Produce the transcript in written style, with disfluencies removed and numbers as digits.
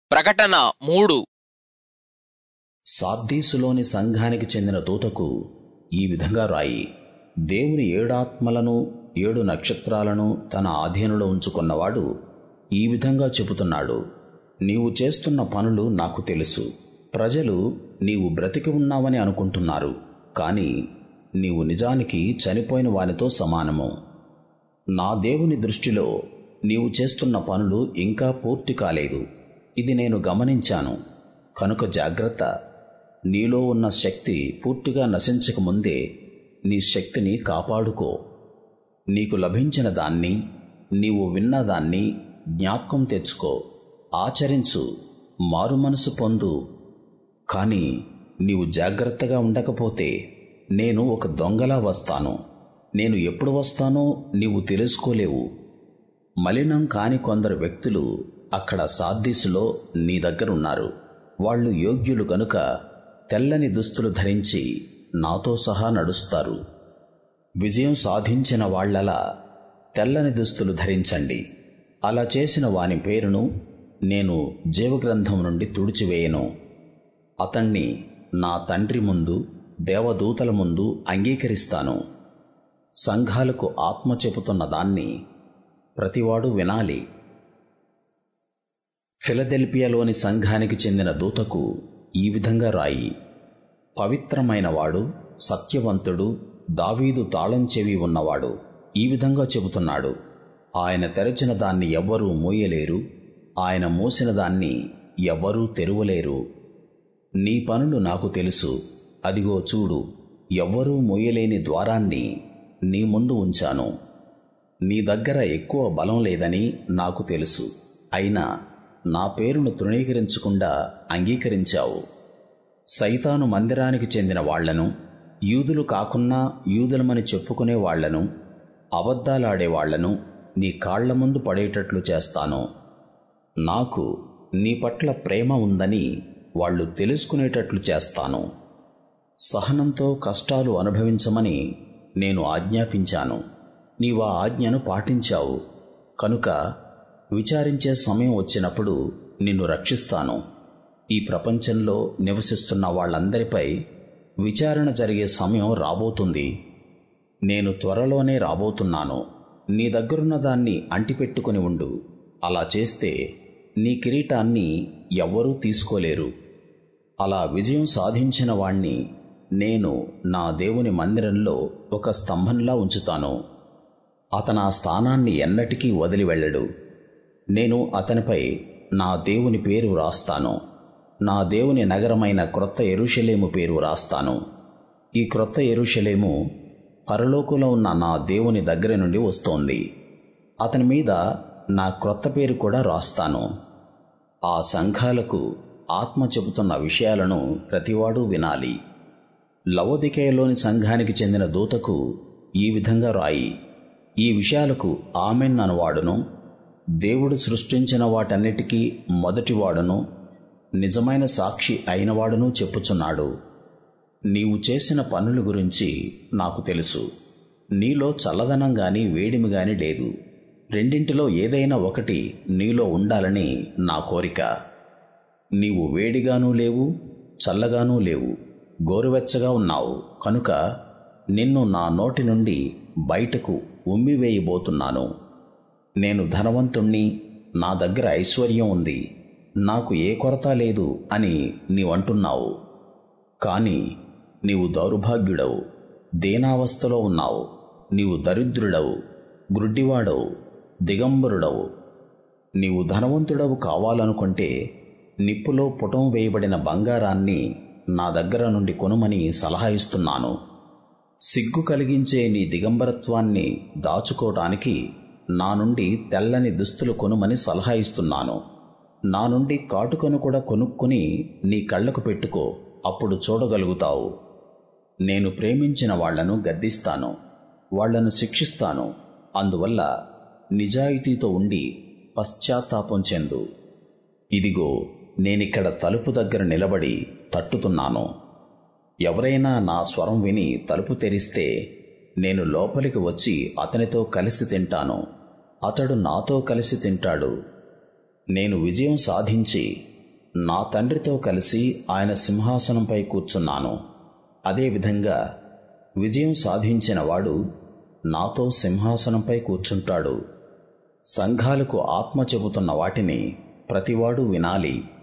ప్రకటన 3. సార్దీసులోని సంఘానికి చెందిన దూతకు ఈ విధంగా రాయి: దేవుని 7 ఆత్మలను 7 నక్షత్రాలను తన ఆధీనంలో ఉంచుకున్నవాడు ఈ విధంగా చెబుతున్నాడు, నీవు చేస్తున్న పనులు నాకు తెలుసు. ప్రజలు నీవు బ్రతికి ఉన్నావని అనుకుంటున్నారు, కానీ నీవు నిజానికి చనిపోయిన వానితో సమానము. నా దేవుని దృష్టిలో నీవు చేస్తున్న పనులు ఇంకా పూర్తి కాలేదు. ఇది నేను గమనించాను. కనుక జాగ్రత్త. నీలో ఉన్న శక్తి పూర్తిగా నశించకముందే నీ శక్తిని కాపాడుకో. నీకు లభించిన దాన్ని, నీవు విన్నదాన్ని జ్ఞాపకం తెచ్చుకో, ఆచరించు, మారుమనసు పొందు. కానీ నీవు జాగ్రత్తగా ఉండకపోతే నేను ఒక దొంగలా వస్తాను. నేను ఎప్పుడు వస్తానో నీవు తెలుసుకోలేవు. మలినం కాని కొందరు వ్యక్తులు అక్కడ సార్దీసులో నీ దగ్గరున్నారు. వాళ్ళు యోగ్యులు గనుక తెల్లని దుస్తులు ధరించి నాతో సహా నడుస్తారు. విజయం సాధించిన వాళ్లలా తెల్లని దుస్తులు ధరించండి. అలా చేసిన వాని పేరును నేను జీవగ్రంథం నుండి తుడిచివేయను. అతణ్ణి నా తండ్రి ముందు, దేవదూతల ముందు అంగీకరిస్తాను. సంఘాలకు ఆత్మ చెబుతున్న దాన్ని ప్రతివాడు వినాలి. ఫిలదెల్ఫియాలోని సంఘానికి చెందిన దూతకు ఈ విధంగా రాయి: పవిత్రమైన వాడు, సత్యవంతుడు, దావీదు తాళం చెవి ఉన్నవాడు ఈ విధంగా చెబుతున్నాడు, ఆయన తెరచిన దాన్ని ఎవ్వరూ మూయలేరు, ఆయన మూసిన దాన్ని ఎవ్వరూ తెరువలేరు. నీ పనులు నాకు తెలుసు. అదిగో చూడు, ఎవ్వరూ మూయలేని ద్వారాన్ని నీ ముందు ఉంచాను. నీ దగ్గర ఎక్కువ బలం లేదని నాకు తెలుసు. అయినా నా పేరును తృణీకరించకుండా అంగీకరించావు. సైతాను మందిరానికి చెందిన వాళ్లను, యూదులు కాకున్నా యూదులమని చెప్పుకునే వాళ్లను, అబద్ధాలాడేవాళ్లను నీ కాళ్ల ముందు పడేటట్లు చేస్తాను. నాకు నీ పట్ల ప్రేమ ఉందని వాళ్ళు తెలుసుకునేటట్లు చేస్తాను. సహనంతో కష్టాలు అనుభవించమని నేను ఆజ్ఞాపించాను. నీవు ఆ ఆజ్ఞను పాటించావు. కనుక విచారించే సమయం వచ్చినప్పుడు నిన్ను రక్షిస్తాను. ఈ ప్రపంచంలో నివసిస్తున్న వాళ్ళందరిపై విచారణ జరిగే సమయం రాబోతుంది. నేను త్వరలోనే రాబోతున్నాను. నీ దగ్గరున్న దాన్ని అంటిపెట్టుకుని ఉండు. అలా చేస్తే నీ కిరీటాన్ని ఎవ్వరూ తీసుకోలేరు. అలా విజయం సాధించిన వాణ్ణి నేను నా దేవుని మందిరంలో ఒక స్తంభంలా ఉంచుతాను. అతను ఆ స్థానాన్ని ఎన్నటికీ వదిలి వెళ్ళడు. నేను అతనిపై నా దేవుని పేరు రాస్తాను. నా దేవుని నగరమైన క్రొత్త యెరూషలేము పేరు రాస్తాను. ఈ క్రొత్త యెరూషలేము పరలోకంలో ఉన్న నా దేవుని దగ్గర నుండి వస్తోంది. అతని మీద నా క్రొత్త పేరు కూడా రాస్తాను. ఆ సంఘాలకు ఆత్మ చెబుతున్న విషయాలను ప్రతివాడూ వినాలి. లవొదికయలోని సంఘానికి చెందిన దూతకు ఈ విధంగా రాయి: ఈ విషయాలకు ఆమెన్ అనువాడును, దేవుడు సృష్టించిన వాటన్నిటికీ మొదటివాడును, నిజమైన సాక్షి అయినవాడును చెప్పుచున్నాడు. నీవు చేసిన పనుల గురించి నాకు తెలుసు. నీలో చల్లదనం గాని వేడిమి గాని లేదు. రెండింటిలో ఏదైనా ఒకటి నీలో ఉండాలని నా కోరిక. నీవు వేడిగానూ లేవు, చల్లగానూ లేవు, గోరువెచ్చగా ఉన్నావు. కనుక నిన్ను నా నోటి నుండి బయటకు ఉమ్మివేయబోతున్నాను. నేను ధనవంతుణ్ణి, నా దగ్గర ఐశ్వర్యం ఉంది, నాకు ఏ కొరత లేదు అని నీవంటున్నావు. కానీ నీవు దౌర్భాగ్యుడవు, దీనావస్థలో ఉన్నావు. నీవు దరిద్రుడవు, గ్రుడ్డివాడవు, దిగంబరుడవు. నీవు ధనవంతుడవు కావాలనుకుంటే నిప్పులో పుటం వేయబడిన బంగారాన్ని నా దగ్గర నుండి కొనుమని సలహా ఇస్తున్నాను. సిగ్గు కలిగించే నీ దిగంబరత్వాన్ని దాచుకోవటానికి నా నుండి తెల్లని దుస్తులు కొనుమని సలహా ఇస్తున్నాను. నా నుండి కాటుకను కూడా కొనుక్కుని నీ కళ్ళకు పెట్టుకో, అప్పుడు చూడగలుగుతావు. నేను ప్రేమించిన వాళ్లను గద్దిస్తాను, వాళ్లను శిక్షిస్తాను. అందువల్ల నిజాయితీతో ఉండి పశ్చాత్తాపం చెందు. ఇదిగో, నేనిక్కడ తలుపు దగ్గర నిలబడి తట్టుతున్నాను. ఎవరైనా నా స్వరం విని తలుపు తెరిస్తే నేను లోపలికి వచ్చి అతనితో కలిసి తింటాను, అతడు నాతో కలిసి తింటాడు. నేను విజయం సాధించి నా తండ్రితో కలిసి ఆయన సింహాసనంపై కూర్చున్నాను. అదేవిధంగా విజయం సాధించిన వాడు నాతో సింహాసనంపై కూర్చుంటాడు. సంఘాలకు ఆత్మ చెబుతున్న వాటిని ప్రతివాడు వినాలి.